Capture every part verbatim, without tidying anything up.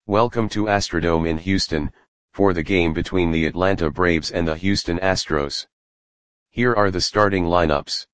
Welcome to Astrodome in Houston, for the game between the Atlanta Braves and the Houston Astros. Here are the starting lineups.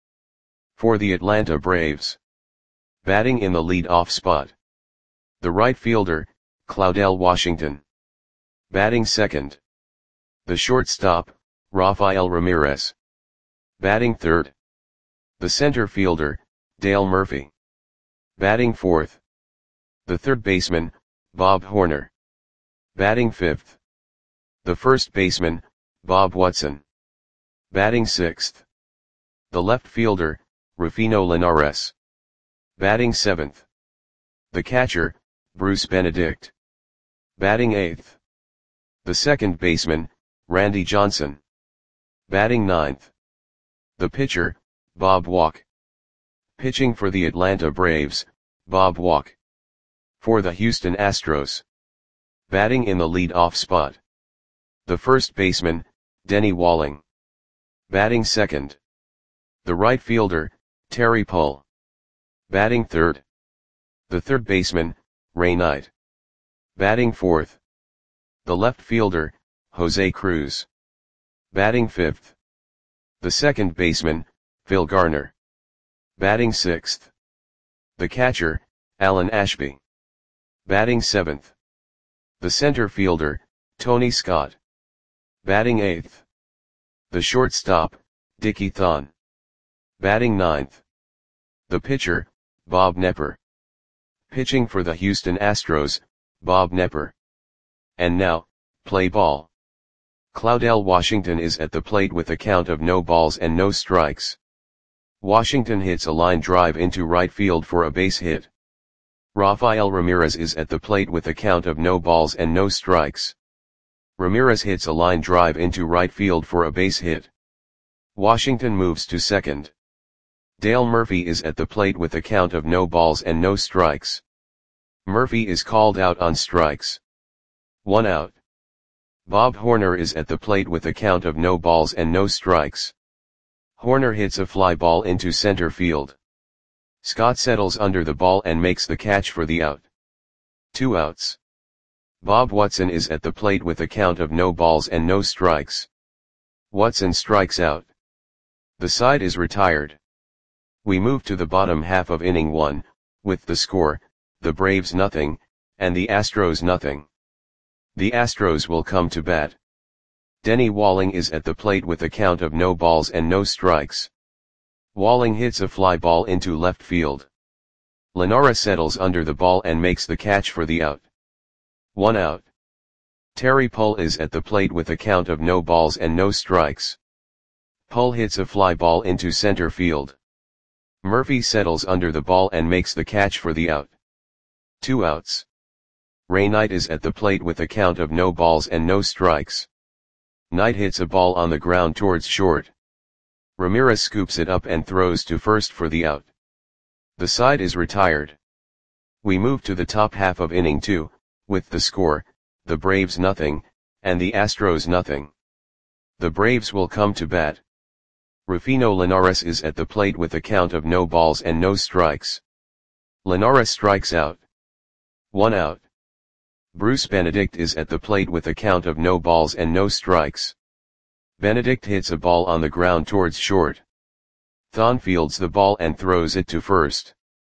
For the Atlanta Braves. Batting in the lead-off spot. The right fielder, Claudell Washington. Batting second. The shortstop, Rafael Ramirez. Batting third. The center fielder, Dale Murphy. Batting fourth. The third baseman, Bob Horner. Batting fifth. The first baseman, Bob Watson. Batting sixth. The left fielder, Rufino Linares. Batting seventh. The catcher, Bruce Benedict. Batting eighth. The second baseman, Randy Johnson. Batting ninth. The pitcher, Bob Walk. Pitching for the Atlanta Braves, Bob Walk. For the Houston Astros. Batting in the lead-off spot. The first baseman, Denny Walling. Batting second. The right fielder, Terry Pull. Batting third. The third baseman, Ray Knight. Batting fourth. The left fielder, Jose Cruz. Batting fifth. The second baseman, Phil Garner. Batting sixth. The catcher, Alan Ashby. Batting seventh. The center fielder, Tony Scott. Batting eighth. The shortstop, Dickie Thon. Batting ninth. The pitcher, Bob Knepper. Pitching for the Houston Astros, Bob Knepper. And now, play ball. Claudell Washington is at the plate with a count of no balls and no strikes. Washington hits a line drive into right field for a base hit. Rafael Ramirez is at the plate with a count of no balls and no strikes. Ramirez hits a line drive into right field for a base hit. Washington moves to second. Dale Murphy is at the plate with a count of no balls and no strikes. Murphy is called out on strikes. One out. Bob Horner is at the plate with a count of no balls and no strikes. Horner hits a fly ball into center field. Scott settles under the ball and makes the catch for the out. Two outs. Bob Watson is at the plate with a count of no balls and no strikes. Watson strikes out. The side is retired. We move to the bottom half of inning one, with the score, the Braves nothing, and the Astros nothing. The Astros will come to bat. Denny Walling is at the plate with a count of no balls and no strikes. Walling hits a fly ball into left field. Linares settles under the ball and makes the catch for the out. One out. Terry Pull is at the plate with a count of no balls and no strikes. Pull hits a fly ball into center field. Murphy settles under the ball and makes the catch for the out. Two outs. Ray Knight is at the plate with a count of no balls and no strikes. Knight hits a ball on the ground towards short. Ramirez scoops it up and throws to first for the out. The side is retired. We move to the top half of inning two, with the score, the Braves nothing, and the Astros nothing. The Braves will come to bat. Rufino Linares is at the plate with a count of no balls and no strikes. Linares strikes out. One out. Bruce Benedict is at the plate with a count of no balls and no strikes. Benedict hits a ball on the ground towards short. Thon fields the ball and throws it to first.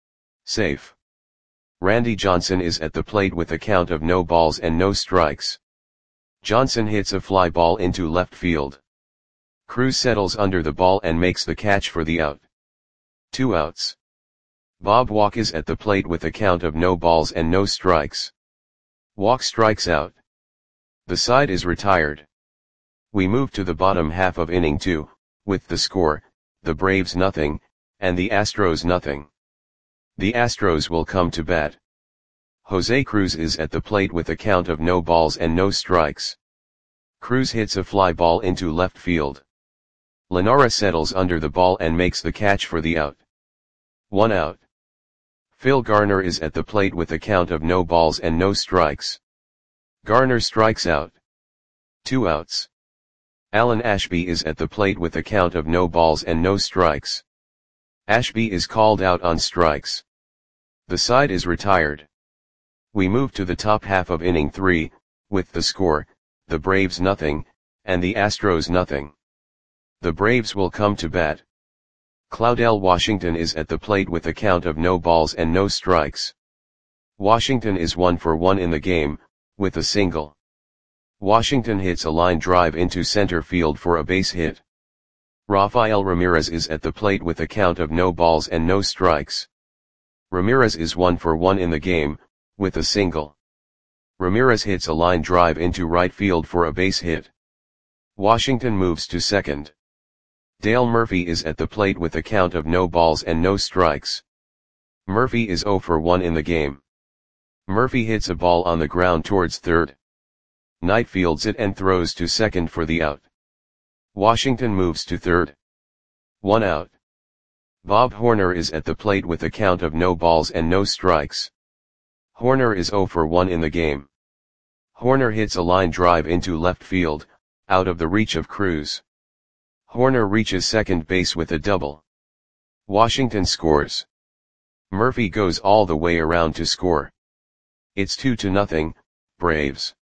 Safe. Randy Johnson is at the plate with a count of no balls and no strikes. Johnson hits a fly ball into left field. Cruz settles under the ball and makes the catch for the out. Two outs. Bob Walk is at the plate with a count of no balls and no strikes. Walk strikes out. The side is retired. We move to the bottom half of inning two, with the score, the Braves nothing, and the Astros nothing. The Astros will come to bat. Jose Cruz is at the plate with a count of no balls and no strikes. Cruz hits a fly ball into left field. Linares settles under the ball and makes the catch for the out. One out. Phil Garner is at the plate with a count of no balls and no strikes. Garner strikes out. Two outs. Alan Ashby is at the plate with a count of no balls and no strikes. Ashby is called out on strikes. The side is retired. We move to the top half of inning three, with the score, the Braves nothing, and the Astros nothing. The Braves will come to bat. Claudell Washington is at the plate with a count of no balls and no strikes. Washington is one for one in the game, with a single. Washington hits a line drive into center field for a base hit. Rafael Ramirez is at the plate with a count of no balls and no strikes. Ramirez is one for one in the game, with a single. Ramirez hits a line drive into right field for a base hit. Washington moves to second. Dale Murphy is at the plate with a count of no balls and no strikes. Murphy is zero for one in the game. Murphy hits a ball on the ground towards third. Knight fields it and throws to second for the out. Washington moves to third. One out. Bob Horner is at the plate with a count of no balls and no strikes. Horner is zero for one in the game. Horner hits a line drive into left field, out of the reach of Cruz. Horner reaches second base with a double. Washington scores. Murphy goes all the way around to score. It's two to nothing, Braves.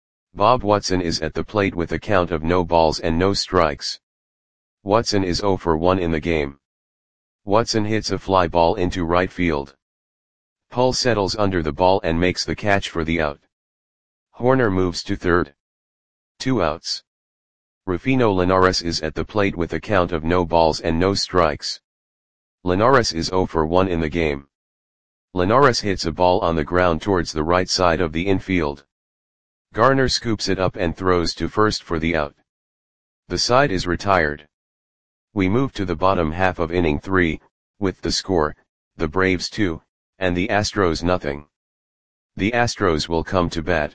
Bob Watson is at the plate with a count of no balls and no strikes. Watson is zero for one in the game. Watson hits a fly ball into right field. Pull settles under the ball and makes the catch for the out. Horner moves to third. Two outs. Rufino Linares is at the plate with a count of no balls and no strikes. Linares is zero for one in the game. Linares hits a ball on the ground towards the right side of the infield. Garner scoops it up and throws to first for the out. The side is retired. We move to the bottom half of inning three, with the score, the Braves two, and the Astros nothing. The Astros will come to bat.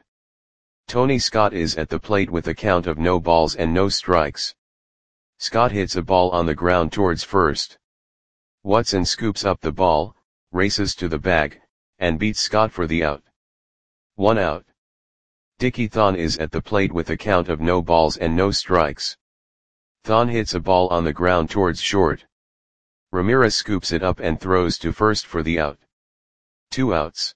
Tony Scott is at the plate with a count of no balls and no strikes. Scott hits a ball on the ground towards first. Watson scoops up the ball, races to the bag, and beats Scott for the out. One out. Dickie Thon is at the plate with a count of no balls and no strikes. Thon hits a ball on the ground towards short. Ramirez scoops it up and throws to first for the out. Two outs.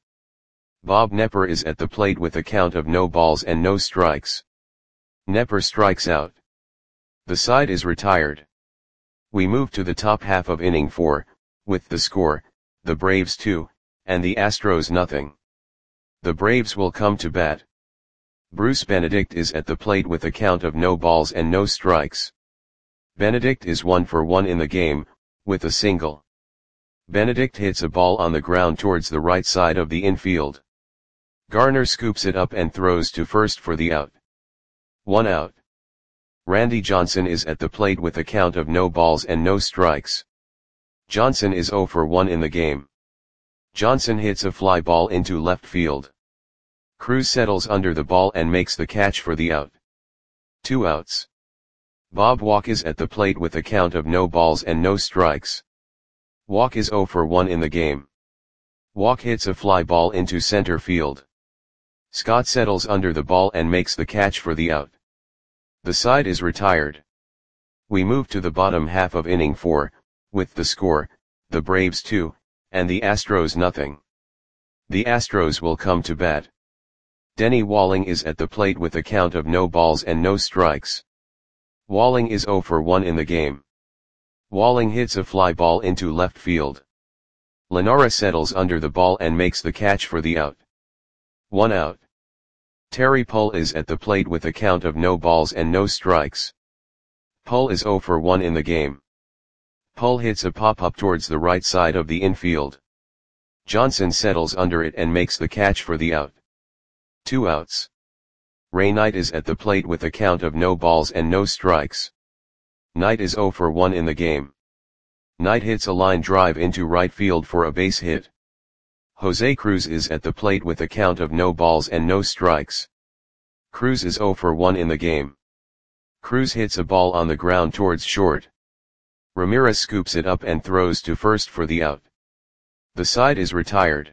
Bob Knepper is at the plate with a count of no balls and no strikes. Knepper strikes out. The side is retired. We move to the top half of inning four, with the score, the Braves two, and the Astros nothing. The Braves will come to bat. Bruce Benedict is at the plate with a count of no balls and no strikes. Benedict is one for one in the game, with a single. Benedict hits a ball on the ground towards the right side of the infield. Garner scoops it up and throws to first for the out. One out. Randy Johnson is at the plate with a count of no balls and no strikes. Johnson is zero for one in the game. Johnson hits a fly ball into left field. Cruz settles under the ball and makes the catch for the out. Two outs. Bob Walk is at the plate with a count of no balls and no strikes. Walk is zero for one in the game. Walk hits a fly ball into center field. Scott settles under the ball and makes the catch for the out. The side is retired. We move to the bottom half of inning four, with the score, the Braves two, and the Astros nothing. The Astros will come to bat. Denny Walling is at the plate with a count of no balls and no strikes. Walling is zero for one in the game. Walling hits a fly ball into left field. Linares settles under the ball and makes the catch for the out. One out. Terry Pull is at the plate with a count of no balls and no strikes. Pull is zero for one in the game. Pull hits a pop-up towards the right side of the infield. Johnson settles under it and makes the catch for the out. Two outs. Ray Knight is at the plate with a count of no balls and no strikes. Knight is zero for one in the game. Knight hits a line drive into right field for a base hit. Jose Cruz is at the plate with a count of no balls and no strikes. Cruz is zero for one in the game. Cruz hits a ball on the ground towards short. Ramirez scoops it up and throws to first for the out. The side is retired.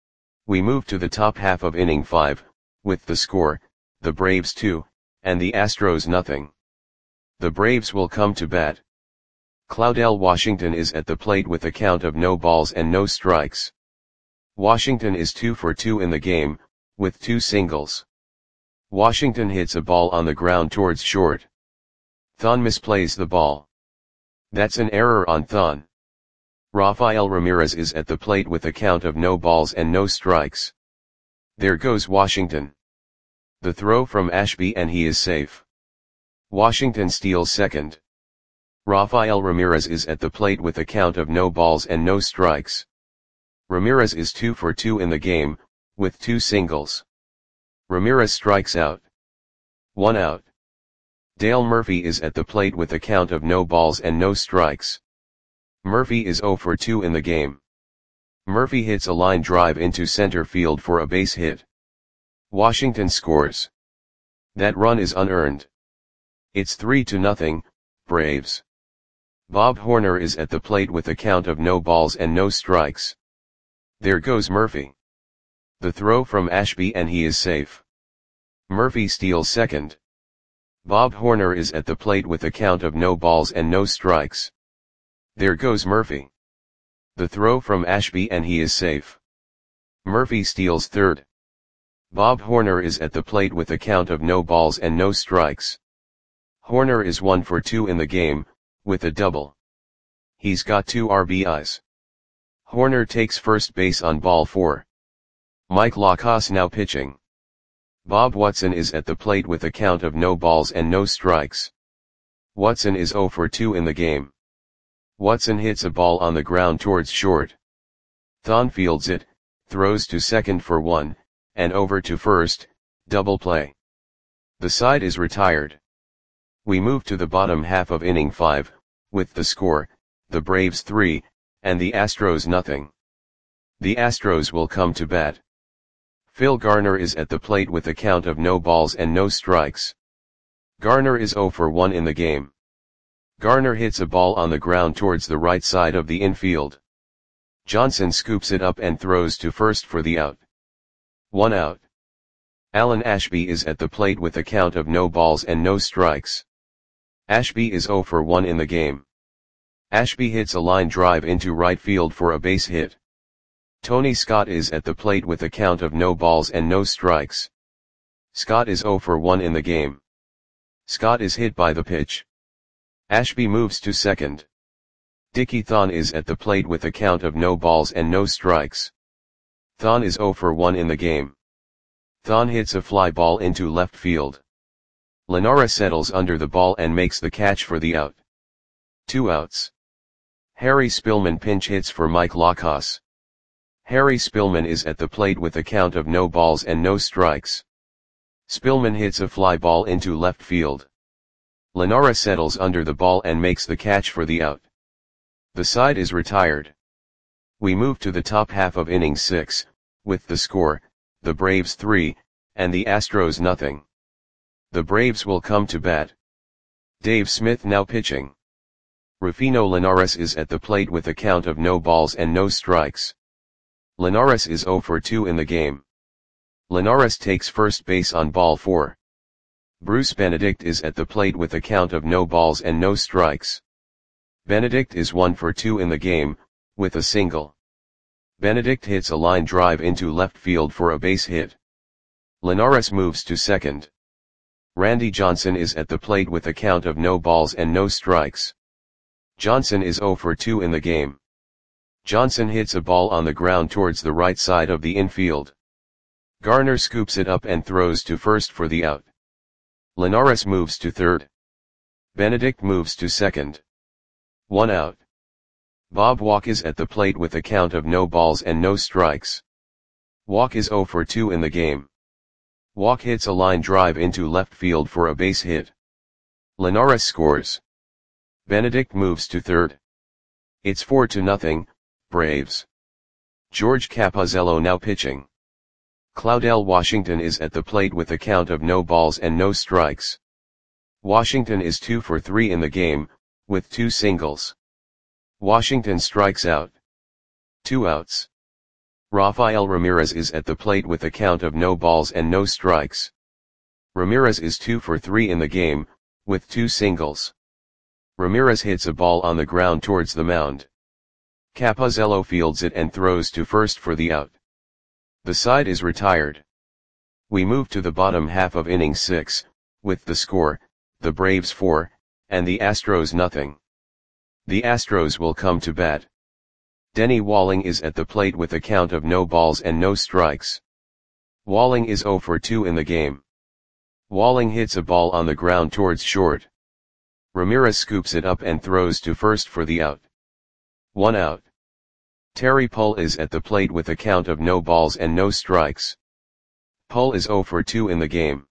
We move to the top half of inning five, with the score, the Braves two, and the Astros nothing. The Braves will come to bat. Claudell Washington is at the plate with a count of no balls and no strikes. Washington is two for two in the game, with two singles. Washington hits a ball on the ground towards short. Thon misplays the ball. That's an error on Thon. Rafael Ramirez is at the plate with a count of no balls and no strikes. There goes Washington. The throw from Ashby and he is safe. Washington steals second. Rafael Ramirez is at the plate with a count of no balls and no strikes. Ramirez is two for two in the game, with two singles. Ramirez strikes out. One out. Dale Murphy is at the plate with a count of no balls and no strikes. Murphy is zero for two in the game. Murphy hits a line drive into center field for a base hit. Washington scores. That run is unearned. It's three to nothing, Braves. Bob Horner is at the plate with a count of no balls and no strikes. There goes Murphy. The throw from Ashby and he is safe. Murphy steals second. Bob Horner is at the plate with a count of no balls and no strikes. There goes Murphy. The throw from Ashby and he is safe. Murphy steals third. Bob Horner is at the plate with a count of no balls and no strikes. Horner is one for two in the game, with a double. He's got two R B Is. Horner takes first base on ball four. Mike Lacrosse now pitching. Bob Watson is at the plate with a count of no balls and no strikes. Watson is zero for two in the game. Watson hits a ball on the ground towards short. Thon fields it, throws to second for one, and over to first, double play. The side is retired. We move to the bottom half of inning five, with the score, the Braves three, and the Astros nothing. The Astros will come to bat. Phil Garner is at the plate with a count of no balls and no strikes. Garner is zero for one in the game. Garner hits a ball on the ground towards the right side of the infield. Johnson scoops it up and throws to first for the out. One out. Alan Ashby is at the plate with a count of no balls and no strikes. Ashby is zero for one in the game. Ashby hits a line drive into right field for a base hit. Tony Scott is at the plate with a count of no balls and no strikes. Scott is zero for one in the game. Scott is hit by the pitch. Ashby moves to second. Dickie Thon is at the plate with a count of no balls and no strikes. Thon is zero for one in the game. Thon hits a fly ball into left field. Lenara settles under the ball and makes the catch for the out. Two outs. Harry Spillman pinch hits for Mike Lacrosse. Harry Spillman is at the plate with a count of no balls and no strikes. Spillman hits a fly ball into left field. Lenara settles under the ball and makes the catch for the out. The side is retired. We move to the top half of inning six, with the score, the Braves three, and the Astros nothing. The Braves will come to bat. Dave Smith now pitching. Rufino Linares is at the plate with a count of no balls and no strikes. Linares is zero for two in the game. Linares takes first base on ball four. Bruce Benedict is at the plate with a count of no balls and no strikes. Benedict is one for two in the game, with a single. Benedict hits a line drive into left field for a base hit. Linares moves to second. Randy Johnson is at the plate with a count of no balls and no strikes. Johnson is zero for two in the game. Johnson hits a ball on the ground towards the right side of the infield. Garner scoops it up and throws to first for the out. Linares moves to third. Benedict moves to second. One out. Bob Walk is at the plate with a count of no balls and no strikes. Walk is zero for two in the game. Walk hits a line drive into left field for a base hit. Linares scores. Benedict moves to third. It's four to nothing, Braves. George Capozzello now pitching. Claudel Washington is at the plate with a count of no balls and no strikes. Washington is two for three in the game, with two singles. Washington strikes out. Two outs. Rafael Ramirez is at the plate with a count of no balls and no strikes. Ramirez is two for three in the game, with two singles. Ramirez hits a ball on the ground towards the mound. Capozzello fields it and throws to first for the out. The side is retired. We move to the bottom half of inning six, with the score, the Braves four, and the Astros nothing. The Astros will come to bat. Denny Walling is at the plate with a count of no balls and no strikes. Walling is oh for two in the game. Walling hits a ball on the ground towards short. Ramirez scoops it up and throws to first for the out. One out. Terry Pull is at the plate with a count of no balls and no strikes. Pull is oh for two in the game.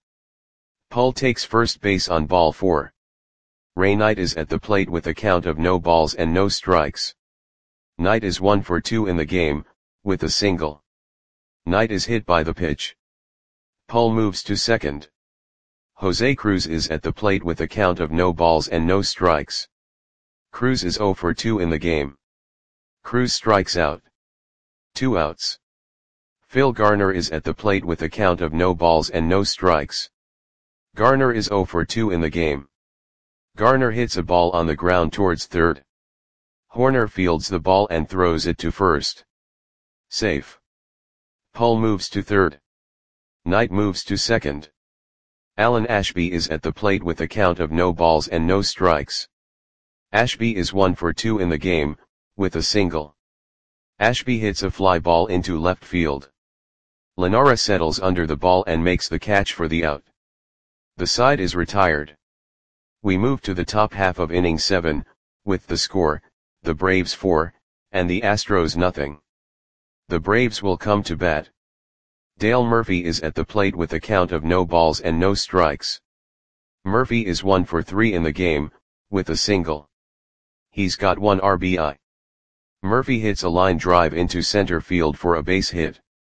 Pull takes first base on ball four. Ray Knight is at the plate with a count of no balls and no strikes. Knight is one for two in the game, with a single. Knight is hit by the pitch. Pull moves to second. Jose Cruz is at the plate with a count of no balls and no strikes. Cruz is oh for two in the game. Cruz strikes out. Two outs. Phil Garner is at the plate with a count of no balls and no strikes. Garner is oh for two in the game. Garner hits a ball on the ground towards third. Horner fields the ball and throws it to first. Safe. Pull moves to third. Knight moves to second. Alan Ashby is at the plate with a count of no balls and no strikes. Ashby is one for two in the game, with a single. Ashby hits a fly ball into left field. Lenara settles under the ball and makes the catch for the out. The side is retired. We move to the top half of inning seven, with the score, the Braves four, and the Astros nothing. The Braves will come to bat. Dale Murphy is at the plate with a count of no balls and no strikes. Murphy is one for three in the game, with a single. He's got one R B I. Murphy hits a line drive into center field for a base hit.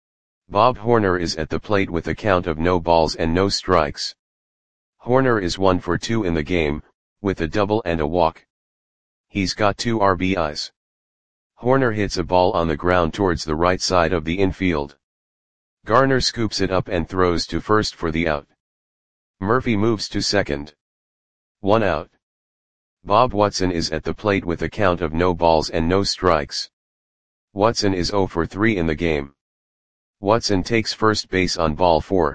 Bob Horner is at the plate with a count of no balls and no strikes. Horner is one for two in the game, with a double and a walk. He's got two R B Is. Horner hits a ball on the ground towards the right side of the infield. Garner scoops it up and throws to first for the out. Murphy moves to second. One out. Bob Watson is at the plate with a count of no balls and no strikes. Watson is oh for three in the game. Watson takes first base on ball four.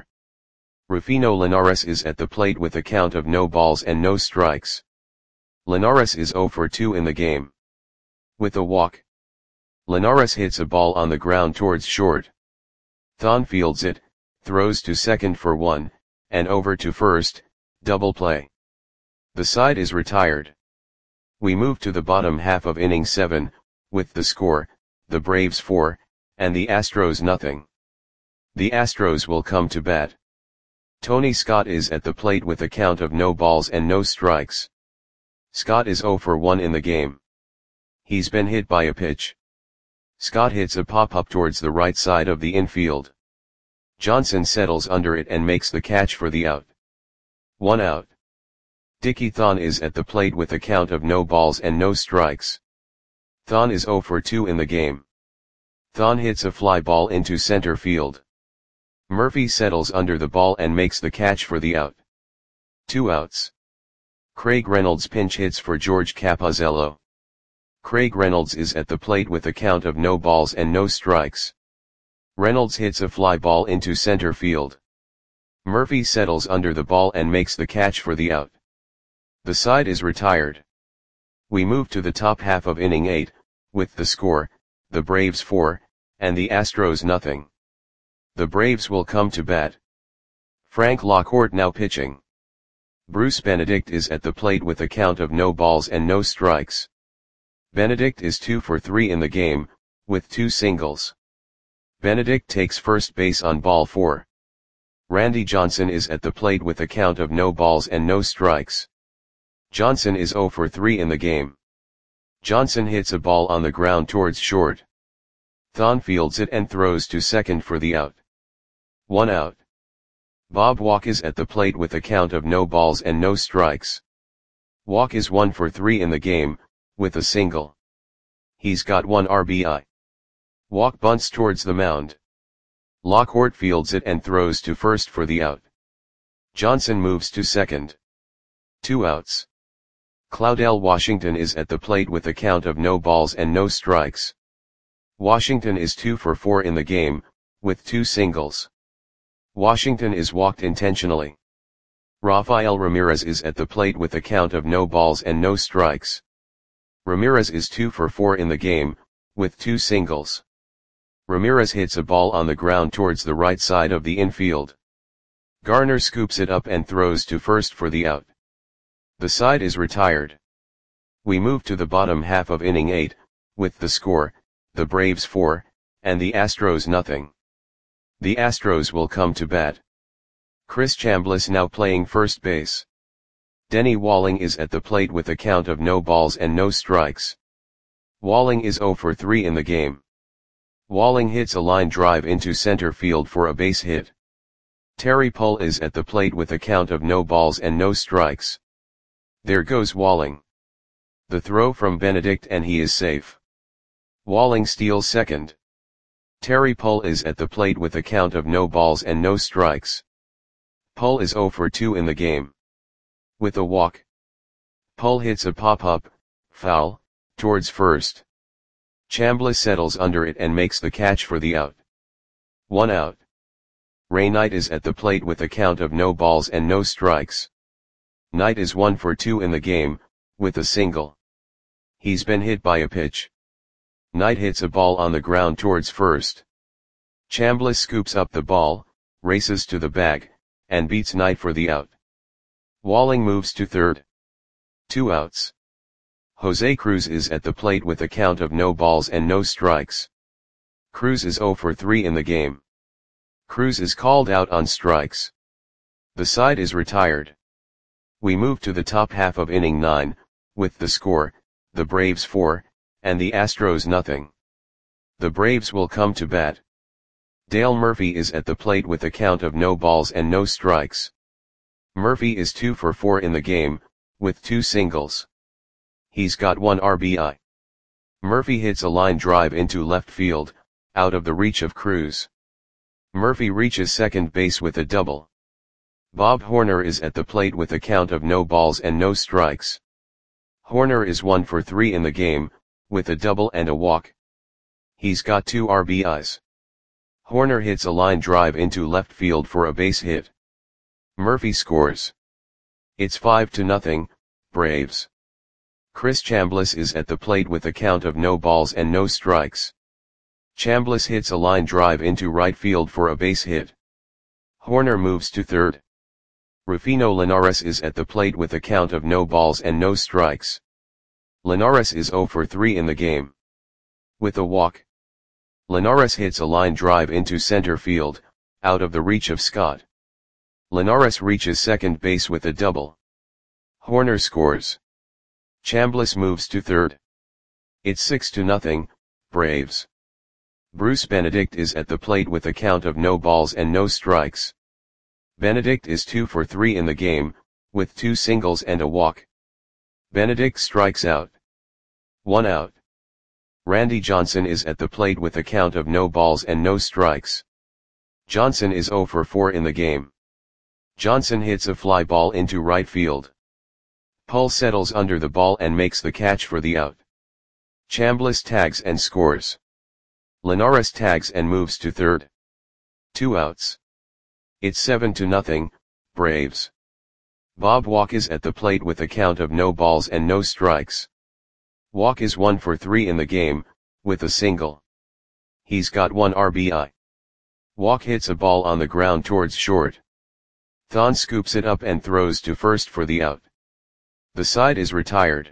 Rufino Linares is at the plate with a count of no balls and no strikes. Linares is oh for two in the game. With a walk. Linares hits a ball on the ground towards short. Thon fields it, throws to second for one, and over to first, double play. The side is retired. We move to the bottom half of inning seven, with the score, the Braves four, and the Astros nothing. The Astros will come to bat. Tony Scott is at the plate with a count of no balls and no strikes. Scott is oh for one in the game. He's been hit by a pitch. Scott hits a pop-up towards the right side of the infield. Johnson settles under it and makes the catch for the out. One out. Dickie Thon is at the plate with a count of no balls and no strikes. Thon is oh for two in the game. Thon hits a fly ball into center field. Murphy settles under the ball and makes the catch for the out. Two outs. Craig Reynolds pinch hits for George Capozzello. Craig Reynolds is at the plate with a count of no balls and no strikes. Reynolds hits a fly ball into center field. Murphy settles under the ball and makes the catch for the out. The side is retired. We move to the top half of inning eight, with the score, the Braves four, and the Astros nothing. The Braves will come to bat. Frank Lockhart now pitching. Bruce Benedict is at the plate with a count of no balls and no strikes. Benedict is two for three in the game, with two singles. Benedict takes first base on ball four. Randy Johnson is at the plate with a count of no balls and no strikes. Johnson is oh for three in the game. Johnson hits a ball on the ground towards short. Thon fields it and throws to second for the out. One out. Bob Walk is at the plate with a count of no balls and no strikes. Walk is one for three in the game, with a single. He's got one R B I. Walk bunts towards the mound. Lockhart fields it and throws to first for the out. Johnson moves to second. Two outs. Claudel Washington is at the plate with a count of no balls and no strikes. Washington is two for four in the game, with two singles. Washington is walked intentionally. Rafael Ramirez is at the plate with a count of no balls and no strikes. Ramirez is two for four in the game, with two singles. Ramirez hits a ball on the ground towards the right side of the infield. Garner scoops it up and throws to first for the out. The side is retired. We move to the bottom half of inning eight, with the score, the Braves four, and the Astros nothing. The Astros will come to bat. Chris Chambliss now playing first base. Denny Walling is at the plate with a count of no balls and no strikes. Walling is zero for three in the game. Walling hits a line drive into center field for a base hit. Terry Pull is at the plate with a count of no balls and no strikes. There goes Walling. The throw from Benedict and he is safe. Walling steals second. Terry Pull is at the plate with a count of no balls and no strikes. Pull is zero for two in the game. With a walk, Pull hits a pop-up, foul, towards first. Chambliss settles under it and makes the catch for the out. One out. Ray Knight is at the plate with a count of no balls and no strikes. Knight is one for two in the game, with a single. He's been hit by a pitch. Knight hits a ball on the ground towards first. Chambliss scoops up the ball, races to the bag, and beats Knight for the out. Walling moves to third. Two outs. Jose Cruz is at the plate with a count of no balls and no strikes. Cruz is zero for three in the game. Cruz is called out on strikes. The side is retired. We move to the top half of inning nine, with the score, the Braves four, and the Astros nothing. The Braves will come to bat. Dale Murphy is at the plate with a count of no balls and no strikes. Murphy is two for four in the game, with two singles. He's got one R B I. Murphy hits a line drive into left field, out of the reach of Cruz. Murphy reaches second base with a double. Bob Horner is at the plate with a count of no balls and no strikes. Horner is one for three in the game, with a double and a walk. He's got two R B Is. Horner hits a line drive into left field for a base hit. Murphy scores. It's five to nothing, Braves. Chris Chambliss is at the plate with a count of no balls and no strikes. Chambliss hits a line drive into right field for a base hit. Horner moves to third. Rufino Linares is at the plate with a count of no balls and no strikes. Linares is zero for three in the game. With a walk, Linares hits a line drive into center field, out of the reach of Scott. Linares reaches second base with a double. Horner scores. Chambliss moves to third. It's six to nothing, Braves. Bruce Benedict is at the plate with a count of no balls and no strikes. Benedict is two for three in the game, with two singles and a walk. Benedict strikes out. One out. Randy Johnson is at the plate with a count of no balls and no strikes. Johnson is zero for four in the game. Johnson hits a fly ball into right field. Pull settles under the ball and makes the catch for the out. Chambliss tags and scores. Linares tags and moves to third. Two outs. It's seven to nothing, Braves. Bob Walk is at the plate with a count of no balls and no strikes. Walk is one for three in the game, with a single. He's got one R B I. Walk hits a ball on the ground towards short. Thon scoops it up and throws to first for the out. The side is retired.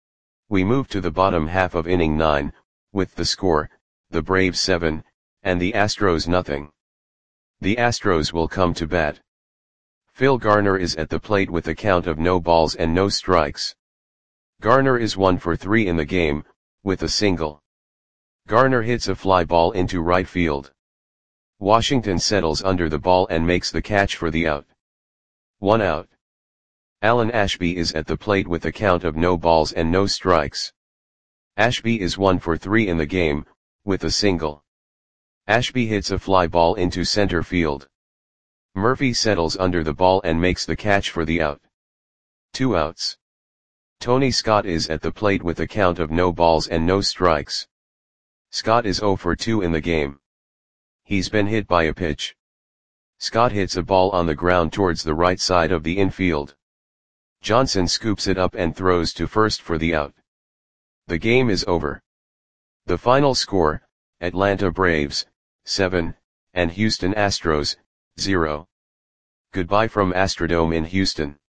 We move to the bottom half of inning nine, with the score, the Braves seven, and the Astros nothing. The Astros will come to bat. Phil Garner is at the plate with a count of no balls and no strikes. Garner is one for three in the game, with a single. Garner hits a fly ball into right field. Washington settles under the ball and makes the catch for the out. One out. Alan Ashby is at the plate with a count of no balls and no strikes. Ashby is one for three in the game, with a single. Ashby hits a fly ball into center field. Murphy settles under the ball and makes the catch for the out. Two outs. Tony Scott is at the plate with a count of no balls and no strikes. Scott is zero for two in the game. He's been hit by a pitch. Scott hits a ball on the ground towards the right side of the infield. Johnson scoops it up and throws to first for the out. The game is over. The final score, Atlanta Braves, seven, and Houston Astros, zero. Goodbye from Astrodome in Houston.